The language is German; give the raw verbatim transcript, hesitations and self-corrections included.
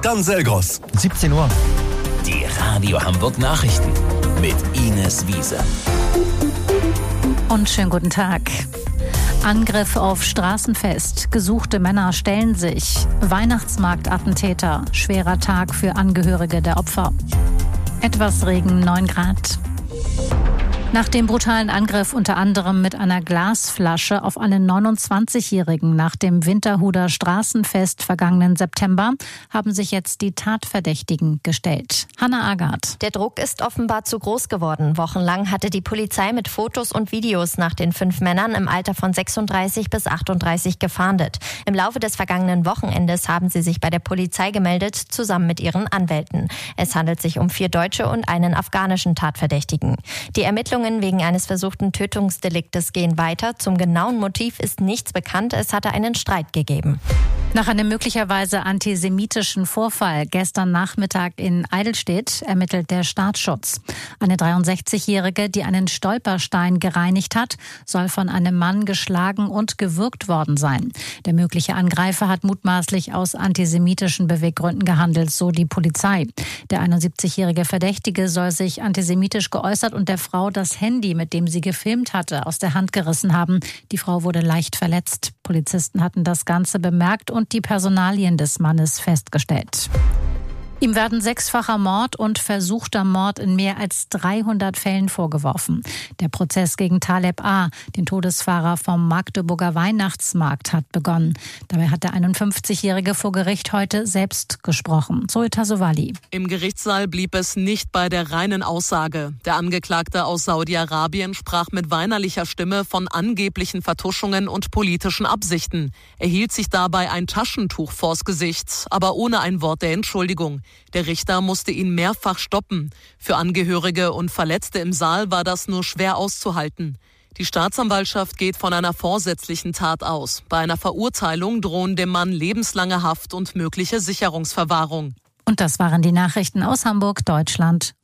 dann Selgros. siebzehn Uhr. Die Radio Hamburg Nachrichten mit Ines Wiese. Und schönen guten Tag. Angriff auf Straßenfest. Gesuchte Männer stellen sich. Weihnachtsmarktattentäter. Schwerer Tag für Angehörige der Opfer. Etwas Regen, neun Grad. Nach dem brutalen Angriff unter anderem mit einer Glasflasche auf einen neunundzwanzigjährigen nach dem Winterhuder Straßenfest vergangenen September haben sich jetzt die Tatverdächtigen gestellt. Hanna Agard. Der Druck ist offenbar zu groß geworden. Wochenlang hatte die Polizei mit Fotos und Videos nach den fünf Männern im Alter von sechsunddreißig bis achtunddreißig gefahndet. Im Laufe des vergangenen Wochenendes haben sie sich bei der Polizei gemeldet, zusammen mit ihren Anwälten. Es handelt sich um vier deutsche und einen afghanischen Tatverdächtigen. Die Ermittlungen wegen eines versuchten Tötungsdeliktes gehen weiter. Zum genauen Motiv ist nichts bekannt. Es hatte einen Streit gegeben. Nach einem möglicherweise antisemitischen Vorfall gestern Nachmittag in Eidelstedt ermittelt der Staatsschutz. Eine dreiundsechzigjährige, die einen Stolperstein gereinigt hat, soll von einem Mann geschlagen und gewürgt worden sein. Der mögliche Angreifer hat mutmaßlich aus antisemitischen Beweggründen gehandelt, so die Polizei. Der einundsiebzigjährige Verdächtige soll sich antisemitisch geäußert und der Frau das Handy, mit dem sie gefilmt hatte, aus der Hand gerissen haben. Die Frau wurde leicht verletzt. Polizisten hatten das Ganze bemerkt und die Personalien des Mannes festgestellt. Ihm werden sechsfacher Mord und versuchter Mord in mehr als dreihundert Fällen vorgeworfen. Der Prozess gegen Taleb A., den Todesfahrer vom Magdeburger Weihnachtsmarkt, hat begonnen. Dabei hat der einundfünfzigjährige vor Gericht heute selbst gesprochen. Zoe Tassovali. Im Gerichtssaal blieb es nicht bei der reinen Aussage. Der Angeklagte aus Saudi-Arabien sprach mit weinerlicher Stimme von angeblichen Vertuschungen und politischen Absichten. Er hielt sich dabei ein Taschentuch vors Gesicht, aber ohne ein Wort der Entschuldigung. Der Richter musste ihn mehrfach stoppen. Für Angehörige und Verletzte im Saal war das nur schwer auszuhalten. Die Staatsanwaltschaft geht von einer vorsätzlichen Tat aus. Bei einer Verurteilung drohen dem Mann lebenslange Haft und mögliche Sicherungsverwahrung. Und das waren die Nachrichten aus Hamburg, Deutschland